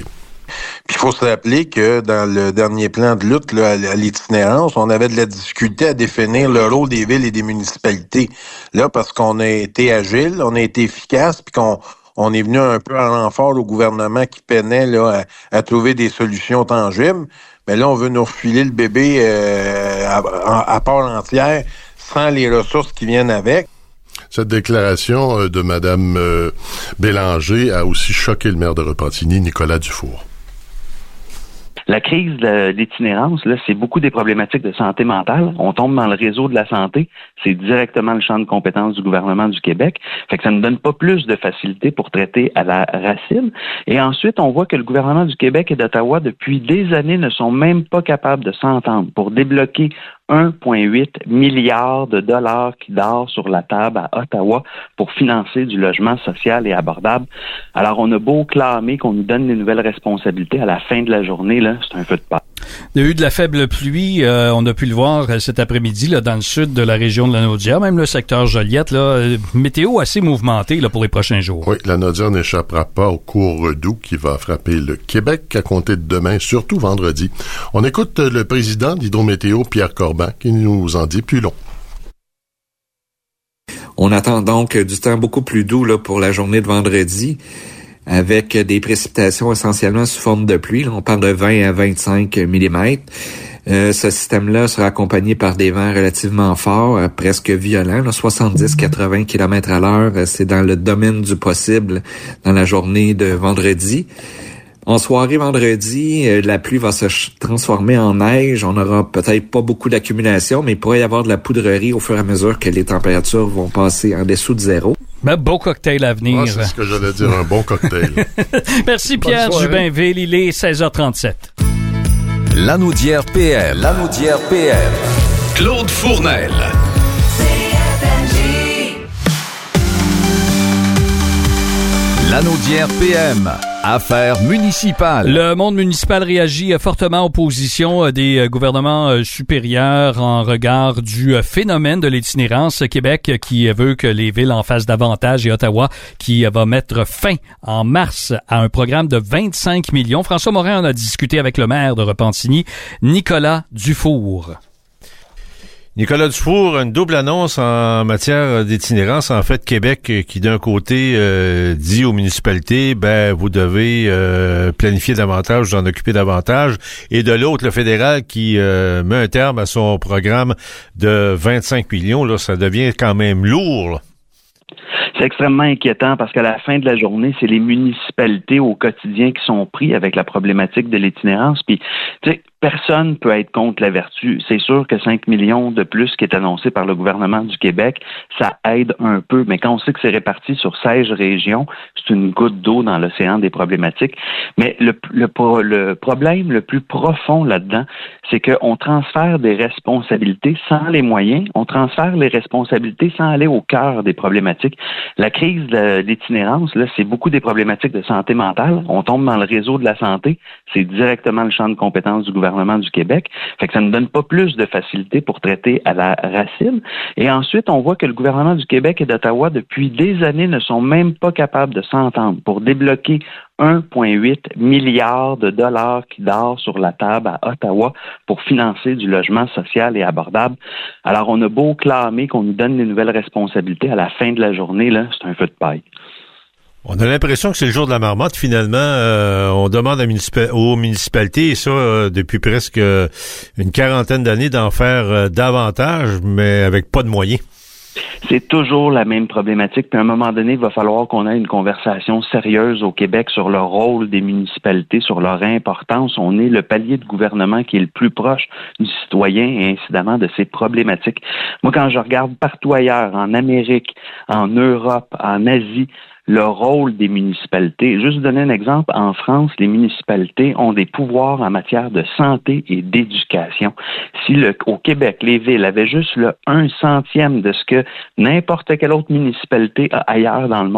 Puis il faut se rappeler que dans le dernier plan de lutte là, à l'itinérance, on avait de la difficulté à définir le rôle des villes et des municipalités. Là, parce qu'on a été agile, on a été efficace, puis qu'on on est venu un peu en renfort au gouvernement qui peinait là, à, à trouver des solutions tangibles. Mais là, on veut nous refiler le bébé euh, à, à part entière, sans les ressources qui viennent avec. Cette déclaration de Mme euh, Bélanger a aussi choqué le maire de Repentigny, Nicolas Dufour. La crise de l'itinérance, là, c'est beaucoup des problématiques de santé mentale. On tombe dans le réseau de la santé. C'est directement le champ de compétences du gouvernement du Québec. Fait que ça ne donne pas plus de facilité pour traiter à la racine. Et ensuite, on voit que le gouvernement du Québec et d'Ottawa, depuis des années, ne sont même pas capables de s'entendre pour débloquer un virgule huit milliard de dollars qui dort sur la table à Ottawa pour financer du logement social et abordable. Alors, on a beau clamer qu'on nous donne des nouvelles responsabilités, à la fin de la journée, là, c'est un feu de paille. Il y a eu de la faible pluie, euh, on a pu le voir euh, cet après-midi là, dans le sud de la région de la Naudière, même le secteur Joliette, là, euh, météo assez mouvementée là, pour les prochains jours. Oui, la Naudière n'échappera pas au court doux qui va frapper le Québec à compter de demain, surtout vendredi. On écoute le président d'Hydro-Météo, Pierre Corban, qui nous en dit plus long. On attend donc du temps beaucoup plus doux là, pour la journée de vendredi, avec des précipitations essentiellement sous forme de pluie. Là, on parle de vingt à vingt-cinq millimètres. Euh, ce système-là sera accompagné par des vents relativement forts, euh, presque violents, là, soixante-dix à quatre-vingts kilomètres à l'heure. Euh, c'est dans le domaine du possible dans la journée de vendredi. En soirée vendredi, euh, la pluie va se ch- transformer en neige. On n'aura peut-être pas beaucoup d'accumulation, mais il pourrait y avoir de la poudrerie au fur et à mesure que les températures vont passer en dessous de zéro. Ben, beau cocktail à venir. Ah, c'est ce que j'allais dire, un bon cocktail. Merci Pierre Jubinville, il est seize heures trente-sept. Lanaudière P M. Lanaudière P M. Claude Fournel. Lanaudière P M. Affaires municipales. Le monde municipal réagit fortement en opposition des gouvernements supérieurs en regard du phénomène de l'itinérance. Québec qui veut que les villes en fassent davantage et Ottawa qui va mettre fin en mars à un programme de vingt-cinq millions. François Morin en a discuté avec le maire de Repentigny, Nicolas Dufour. Nicolas Dufour, une double annonce en matière d'itinérance. En fait, Québec qui, d'un côté, euh, dit aux municipalités, ben vous devez euh, planifier davantage, vous en occuper davantage. Et de l'autre, le fédéral qui euh, met un terme à son programme de vingt-cinq millions. Là, ça devient quand même lourd, là. C'est extrêmement inquiétant parce qu'à la fin de la journée, c'est les municipalités au quotidien qui sont pris avec la problématique de l'itinérance. Puis, tu sais, personne peut être contre la vertu. C'est sûr que cinq millions de plus qui est annoncé par le gouvernement du Québec, ça aide un peu. Mais quand on sait que c'est réparti sur seize régions, c'est une goutte d'eau dans l'océan des problématiques. Mais le, le, le problème le plus profond là-dedans, c'est qu'on transfère des responsabilités sans les moyens. On transfère les responsabilités sans aller au cœur des problématiques. La crise de l'itinérance, là, c'est beaucoup des problématiques de santé mentale. On tombe dans le réseau de la santé. C'est directement le champ de compétences du gouvernement du Québec. Fait que ça ne donne pas plus de facilité pour traiter à la racine. Et ensuite, on voit que le gouvernement du Québec et d'Ottawa, depuis des années, ne sont même pas capables de s'entendre pour débloquer un virgule huit milliard de dollars qui dort sur la table à Ottawa pour financer du logement social et abordable. Alors, on a beau clamer qu'on nous donne des nouvelles responsabilités, à la fin de la journée, là, c'est un feu de paille. On a l'impression que c'est le jour de la marmotte, finalement. Euh, on demande à municipa- aux municipalités, et ça, euh, depuis presque euh, une quarantaine d'années, d'en faire euh, davantage, mais avec pas de moyens. C'est toujours la même problématique. Puis à un moment donné, il va falloir qu'on ait une conversation sérieuse au Québec sur le rôle des municipalités, sur leur importance. On est le palier de gouvernement qui est le plus proche du citoyen et incidemment de ses problématiques. Moi, quand je regarde partout ailleurs, en Amérique, en Europe, en Asie, le rôle des municipalités. Juste donner un exemple, en France, les municipalités ont des pouvoirs en matière de santé et d'éducation. Si le, au Québec, les villes avaient juste le un centième de ce que n'importe quelle autre municipalité a ailleurs dans le monde,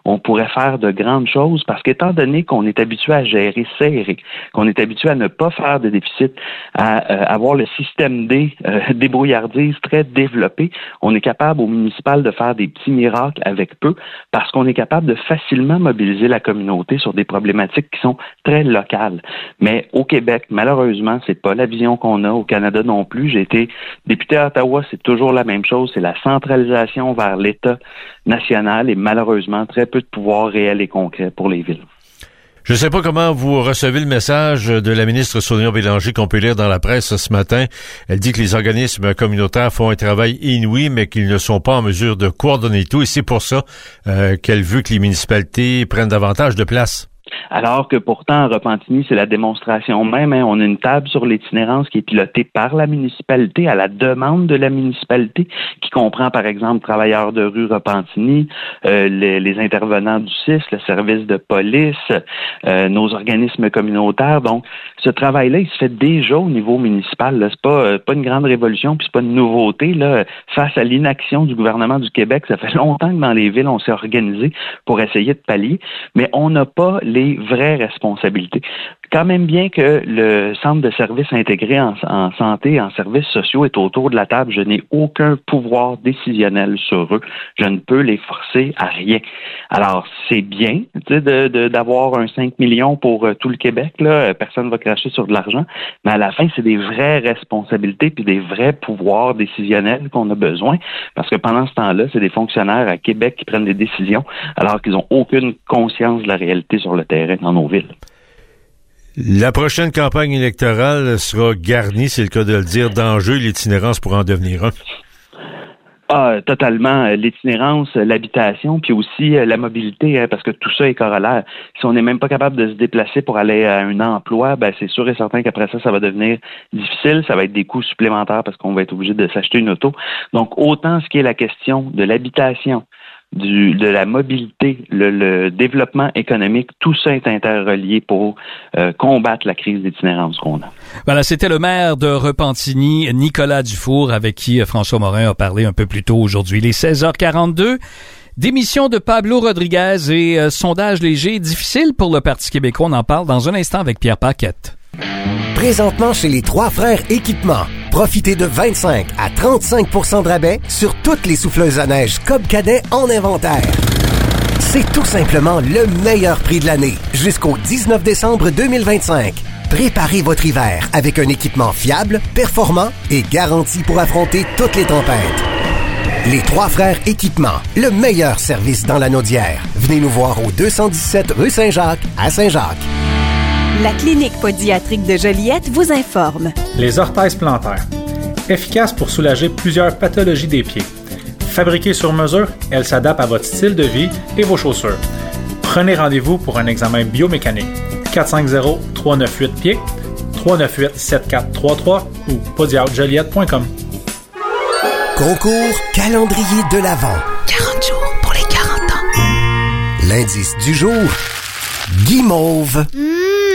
on pourrait faire de grandes choses parce qu'étant donné qu'on est habitué à gérer serré, qu'on est habitué à ne pas faire de déficit, à euh, avoir le système D, euh, débrouillardise très développé, on est capable au municipal de faire des petits miracles avec peu parce qu'on est capable de facilement mobiliser la communauté sur des problématiques qui sont très locales. Mais au Québec, malheureusement, c'est pas la vision qu'on a. Au Canada non plus. J'ai été député à Ottawa, c'est toujours la même chose. C'est la centralisation vers l'État national et malheureusement, très peu de pouvoir réel et concret pour les villes. Je ne sais pas comment vous recevez le message de la ministre Sonia Bélanger qu'on peut lire dans la presse ce matin. Elle dit que les organismes communautaires font un travail inouï, mais qu'ils ne sont pas en mesure de coordonner tout. Et c'est pour ça euh, qu'elle veut que les municipalités prennent davantage de place. Alors que pourtant, à Repentigny, c'est la démonstration même. Hein. On a une table sur l'itinérance qui est pilotée par la municipalité, à la demande de la municipalité, qui comprend, par exemple, travailleurs de rue Repentigny, euh, les, les intervenants du C I S, le service de police, euh, nos organismes communautaires. Donc, ce travail-là, il se fait déjà au niveau municipal. Là. C'est pas, euh, pas une grande révolution, puis c'est pas une nouveauté. Là. Face à l'inaction du gouvernement du Québec, ça fait longtemps que dans les villes, on s'est organisé pour essayer de pallier, mais on n'a pas les vraies responsabilités. Quand même bien que le centre de services intégrés en, en santé et en services sociaux est autour de la table, je n'ai aucun pouvoir décisionnel sur eux. Je ne peux les forcer à rien. Alors, c'est bien tu sais, de, de, d'avoir un cinq millions pour euh, tout le Québec. Là. Personne ne va cracher sur de l'argent. Mais à la fin, c'est des vraies responsabilités puis des vrais pouvoirs décisionnels qu'on a besoin. Parce que pendant ce temps-là, c'est des fonctionnaires à Québec qui prennent des décisions alors qu'ils n'ont aucune conscience de la réalité sur le terrain dans nos villes. La prochaine campagne électorale sera garnie, c'est le cas de le dire, d'enjeux. L'itinérance pourra en devenir un. Ah, totalement. L'itinérance, l'habitation, puis aussi la mobilité, hein, parce que tout ça est corollaire. Si on n'est même pas capable de se déplacer pour aller à un emploi, ben c'est sûr et certain qu'après ça, ça va devenir difficile. Ça va être des coûts supplémentaires parce qu'on va être obligé de s'acheter une auto. Donc, autant ce qui est la question de l'habitation, Du, de la mobilité, le, le développement économique, tout ça est interrelié pour euh, combattre la crise d'itinérance qu'on a. Voilà, c'était le maire de Repentigny, Nicolas Dufour, avec qui François Morin a parlé un peu plus tôt aujourd'hui. Les seize heures quarante-deux, démission de Pablo Rodriguez et euh, sondage léger, difficile pour le Parti québécois. On en parle dans un instant avec Pierre Paquette. Présentement chez les Trois Frères Équipements, profitez de vingt-cinq à trente-cinq pour cent de rabais sur toutes les souffleuses à neige Cobb Cadet en inventaire. C'est tout simplement le meilleur prix de l'année jusqu'au dix-neuf décembre deux mille vingt-cinq. Préparez votre hiver avec un équipement fiable, performant et garanti pour affronter toutes les tempêtes. Les Trois Frères Équipements, le meilleur service dans la Naudière. Venez nous voir au deux cent dix-sept rue Saint-Jacques à Saint-Jacques. La clinique podiatrique de Joliette vous informe. Les orthèses plantaires. Efficaces pour soulager plusieurs pathologies des pieds. Fabriquées sur mesure, elles s'adaptent à votre style de vie et vos chaussures. Prenez rendez-vous pour un examen biomécanique. quatre cinq zéro, trois neuf huit pieds, trois neuf huit, sept quatre trois trois ou podiatre joliette point com. Concours calendrier de l'Avent. quarante jours pour les quarante ans. L'indice du jour, guimauve. Mmh.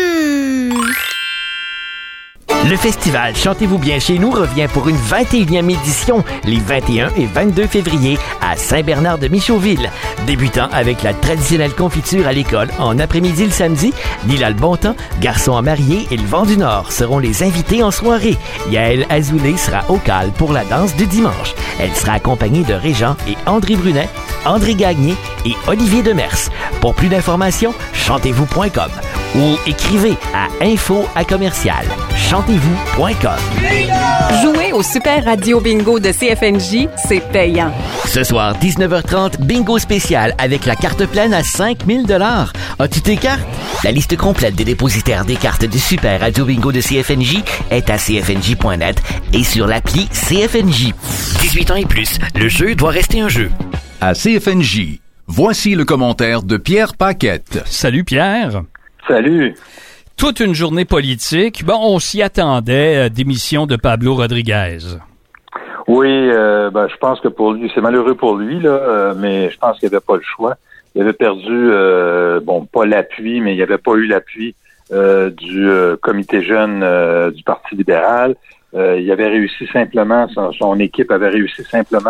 Le festival Chantez-vous bien chez nous revient pour une vingt et unième édition les vingt et un et vingt-deux février à Saint-Bernard-de-Michauville. Débutant avec la traditionnelle confiture à l'école en après-midi le samedi, Nilal Bontemps, Garçon à marier et le Vent du Nord seront les invités en soirée. Yael Azoulay sera au cal pour la danse du dimanche. Elle sera accompagnée de Régent et André Brunet, André Gagné et Olivier Demers. Pour plus d'informations, chantez-vous point com ou écrivez à info à commercial chantez-vous point com. Jouer au Super Radio Bingo de C F N J, c'est payant. Ce soir, dix-neuf heures trente, bingo spécial avec la carte pleine à cinq mille dollars. As-tu tes cartes? La liste complète des dépositaires des cartes du Super Radio Bingo de C F N J est à c f n j point net et sur l'appli C F N J. dix-huit ans et plus, le jeu doit rester un jeu. À C F N J, voici le commentaire de Pierre Paquette. Salut Pierre. Salut. Toute une journée politique. Bon, on s'y attendait, euh, démission de Pablo Rodriguez. Oui, euh, ben, je pense que pour lui, c'est malheureux pour lui, là, euh, mais je pense qu'il n'avait pas le choix. Il avait perdu, euh, bon, pas l'appui, mais il n'avait pas eu l'appui euh, du euh, comité jeune euh, du Parti libéral. Euh, il avait réussi simplement, son, son équipe avait réussi simplement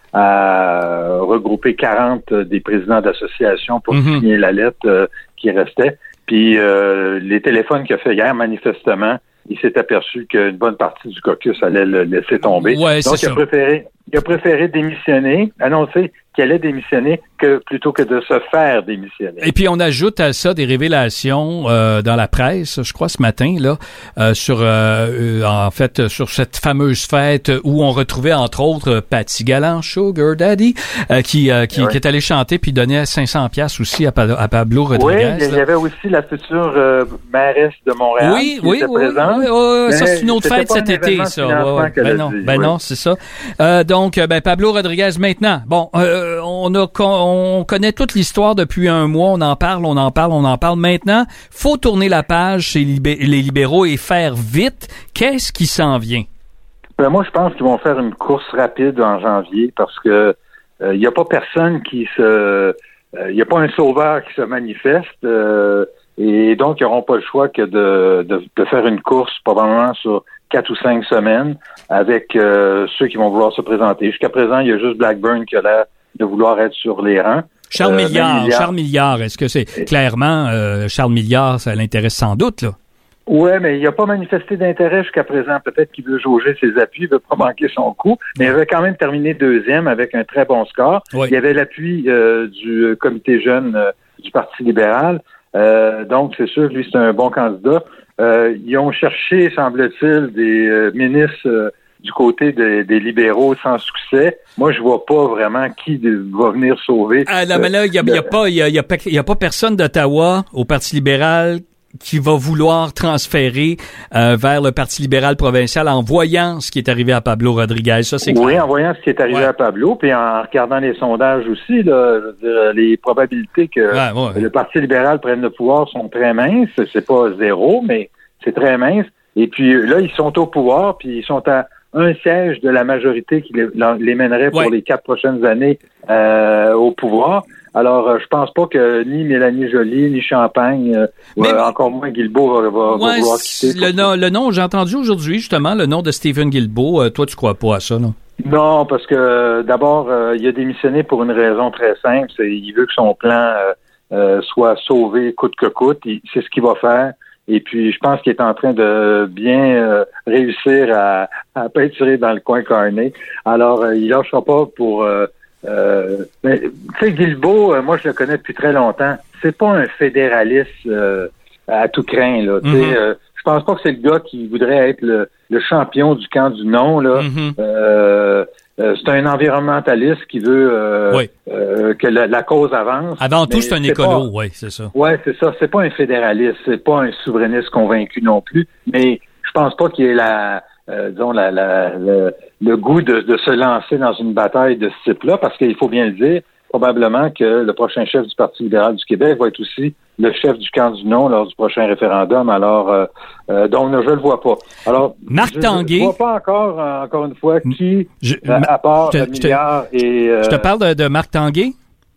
à regrouper quarante des présidents d'associations pour mm-hmm. signer la lettre euh, qui restait. Puis euh, les téléphones qu'il a fait hier, manifestement, il s'est aperçu qu'une bonne partie du caucus allait le laisser tomber. Ouais, Donc, c'est il a ça. préféré, il a préféré démissionner, annoncer qu'il allait démissionner que plutôt que de se faire démissionner. Et puis on ajoute à ça des révélations euh, dans la presse, je crois ce matin là, euh, sur euh, euh, en fait sur cette fameuse fête où on retrouvait entre autres Patty Gallant, Sugar Daddy, euh, qui euh, qui, ouais. qui est allé chanter puis donnait cinq cents piastres aussi à, pa- à Pablo Rodriguez. Oui, il y avait aussi la future euh, mairesse de Montréal oui, qui oui, était oui, présente. Oui, oui, oui. Ça, c'est une autre c'était fête pas cet un été, événement ça. de financement Ouais, ouais. qu'elle Ben a non, dit, ben oui. non, c'est ça. Euh, donc, ben Pablo Rodriguez, maintenant. Bon, euh, on a on connaît toute l'histoire depuis un mois. On en parle, on en parle, on en parle. Maintenant, faut tourner la page chez libé- les libéraux et faire vite. Qu'est-ce qui s'en vient? Ben moi, je pense qu'ils vont faire une course rapide en janvier parce que il euh, n'y a pas personne qui se... Il euh, n'y a pas un sauveur qui se manifeste euh, et donc ils n'auront pas le choix que de, de, de faire une course probablement sur quatre ou cinq semaines avec euh, ceux qui vont vouloir se présenter. Jusqu'à présent, il y a juste Blackburn qui a l'air de vouloir être sur les rangs. Charles Euh, Milliard, Milliard. Charles Milliard, est-ce que c'est clairement euh, Charles Milliard, ça l'intéresse sans doute, là? Ouais, mais il n'a pas manifesté d'intérêt jusqu'à présent. Peut-être qu'il veut jauger ses appuis, il veut pas manquer son coup, mais il avait quand même terminé deuxième avec un très bon score. Oui. Il y avait l'appui euh, du comité jeune euh, du Parti libéral. Euh, donc, c'est sûr que lui, c'est un bon candidat. Euh, ils ont cherché, semble-t-il, des euh, ministres euh, du côté des, des libéraux sans succès. Moi, je vois pas vraiment qui de- va venir sauver. Ah, là, mais là, il y a, le- y a pas, il y a, y a pas, y a pas personne d'Ottawa au Parti libéral qui va vouloir transférer euh, vers le Parti libéral provincial en voyant ce qui est arrivé à Pablo Rodriguez. Ça, c'est Oui, clair. en voyant ce qui est arrivé Ouais. à Pablo, puis en regardant les sondages aussi, là, je veux dire, les probabilités que Ouais, ouais. le Parti libéral prenne le pouvoir sont très minces. C'est pas zéro, mais c'est très mince. Et puis là, ils sont au pouvoir, puis ils sont à un siège de la majorité qui les, les mènerait pour Ouais. les quatre prochaines années euh, au pouvoir. Alors, euh, je pense pas que ni Mélanie Joly, ni Champagne, euh, Mais- euh, encore moins Guilbeault va, va, va Ouais, vouloir c'est- quitter. le, nom, le nom, j'ai entendu aujourd'hui, justement, le nom de Stephen Guilbeault. Euh, toi, tu crois pas à ça, non? Non, parce que euh, d'abord, euh, il a démissionné pour une raison très simple. C'est il veut que son plan euh, euh, soit sauvé coûte que coûte. Il- C'est ce qu'il va faire. Et puis, je pense qu'il est en train de bien euh, réussir à, à peinturer dans le coin carné. Alors, euh, il lâchera pas pour... Euh, euh, mais, tu sais, Guilbeault, euh, moi, je le connais depuis très longtemps. C'est pas un fédéraliste euh, à tout craint, là. Tu sais, Mhm. euh, je pense pas que c'est le gars qui voudrait être le, le champion du camp du non, là. Mhm. Euh, euh, c'est un environnementaliste qui veut euh, Oui. euh, que la, la cause avance. Avant tout, Mais c'est un c'est écolo, pas- oui, c'est ça. Ouais, c'est ça. C'est pas un fédéraliste, c'est pas un souverainiste convaincu non plus. Mais je pense pas qu'il ait la, euh, disons, la, la, le, le goût de, de se lancer dans une bataille de ce type-là, parce qu'il faut bien le dire, probablement que le prochain chef du Parti libéral du Québec va être aussi le chef du camp du non lors du prochain référendum. Alors, euh, euh, donc, je le vois pas. Alors, Marc je, Tanguay. Je vois pas encore, euh, encore une fois, qui, Je, euh, à part je te- euh, je te- Milliard et... euh, Je te parle de, de Marc Tanguay?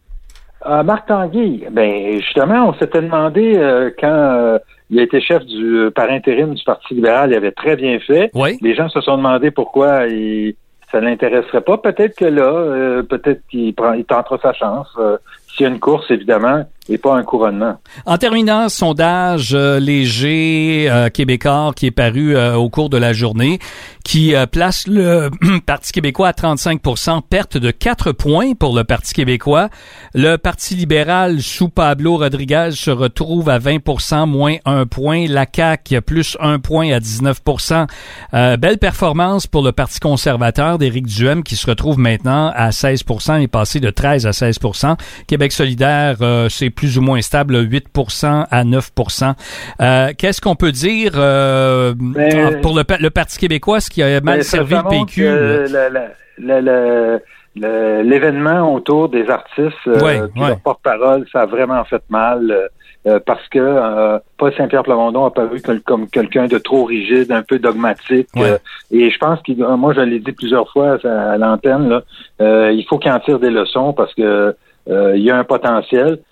euh, Marc Tanguay, ben justement, on s'était demandé euh, quand euh, il a été chef du euh, par intérim du Parti libéral, il avait très bien fait. Oui. Les gens se sont demandé pourquoi il, ça l'intéresserait pas. Peut-être que là, euh, peut-être qu'il prend, il tentera sa chance. Euh, s'il y a une course, évidemment, et pas un couronnement. En terminant, sondage euh, léger euh, québécois qui est paru euh, au cours de la journée, qui euh, place le Parti québécois à trente-cinq pour cent, perte de quatre points pour le Parti québécois. Le Parti libéral sous Pablo Rodriguez se retrouve à vingt pour cent, moins un point. La C A Q plus un point à dix-neuf pour cent. Euh, belle performance pour le Parti conservateur d'Éric Duhaime qui se retrouve maintenant à seize pour cent et passé de treize à seize pour cent. Québec solidaire, euh, c'est plus ou moins stable, huit pour cent à neuf pour cent. Euh, qu'est-ce qu'on peut dire euh, Mais- pour le, pa- le Parti québécois, ce qui a mal Ben, ça- servi ça le P montre Q? que là? la- la- la- la- le- l'événement autour des artistes, euh, Ouais, puis ouais. leur porte-parole, ça a vraiment fait mal euh, euh, parce que euh, Paul Saint-Pierre Plamondon a paru quel- comme quelqu'un de trop rigide, un peu dogmatique. Ouais. euh, et je pense qu'il, moi je l'ai dit plusieurs fois à, à l'antenne, là, euh, il faut qu'il en tire des leçons parce que euh, il y a un potentiel.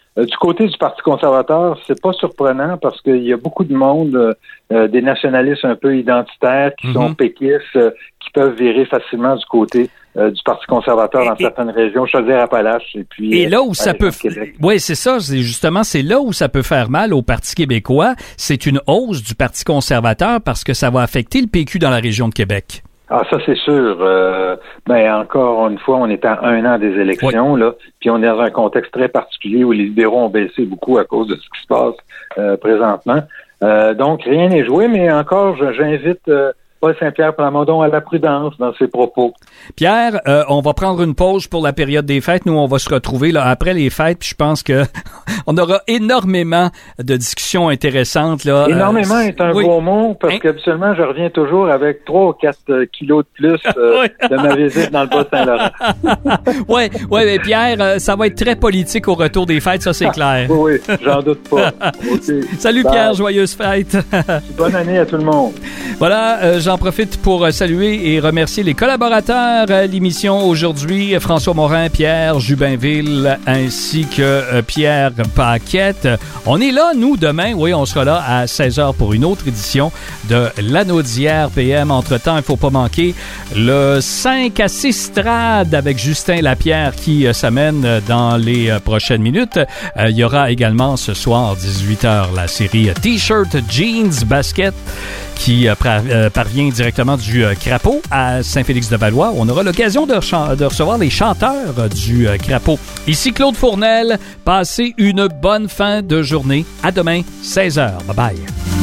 Euh, du côté du Parti conservateur, c'est pas surprenant parce qu'il y a beaucoup de monde, euh, euh, des nationalistes un peu identitaires qui mm-hmm. sont péquistes, euh, qui peuvent virer facilement du côté euh, du Parti conservateur et, dans et, certaines régions, Chaudière-Appalaches et puis... Et euh, là où ça peut... Oui, c'est ça, c'est justement, c'est là où ça peut faire mal au Parti québécois. C'est une hausse du Parti conservateur parce que ça va affecter le P Q dans la région de Québec. Ah, ça, c'est sûr. Euh, ben, encore une fois, on est à un an des élections, oui. là, puis on est dans un contexte très particulier où les libéraux ont baissé beaucoup à cause de ce qui se passe euh, présentement. Euh, donc, rien n'est joué, mais encore, j'invite euh, Paul Saint-Pierre Plamondon à la prudence dans ses propos. Pierre, euh, on va prendre une pause pour la période des fêtes. Nous, on va se retrouver là après les fêtes. Puis je pense que on aura énormément de discussions intéressantes là. Énormément euh, est un oui. gros mot parce hein? qu'habituellement, je reviens toujours avec trois ou quatre kilos de plus euh, de ma visite dans le Bas-Saint-Laurent. oui, oui, mais Pierre, euh, ça va être très politique au retour des fêtes, ça c'est clair. oui, oui, j'en doute pas. Okay. Salut Bye. Pierre, joyeuses fêtes. Bonne année à tout le monde. Voilà, euh, j'en profite pour saluer et remercier les collaborateurs à l'émission aujourd'hui, François Morin, Pierre Jubinville, ainsi que euh, Pierre Paquette. On est là, nous, demain, oui, on sera là à seize heures pour une autre édition de l'Anaudière P M. Entre-temps, il ne faut pas manquer le cinq à six Strad avec Justin Lapierre qui euh, s'amène dans les euh, prochaines minutes. Euh, il y aura également ce soir, dix-huit heures, la série T-shirt, jeans, basket qui euh, parvient directement du euh, Crapaud à Saint-Félix-de-Valois. On aura l'occasion de, re- de recevoir les chanteurs euh, du euh, Crapaud. Ici Claude Fournel. Passez une bonne fin de journée. À demain, seize heures. Bye bye.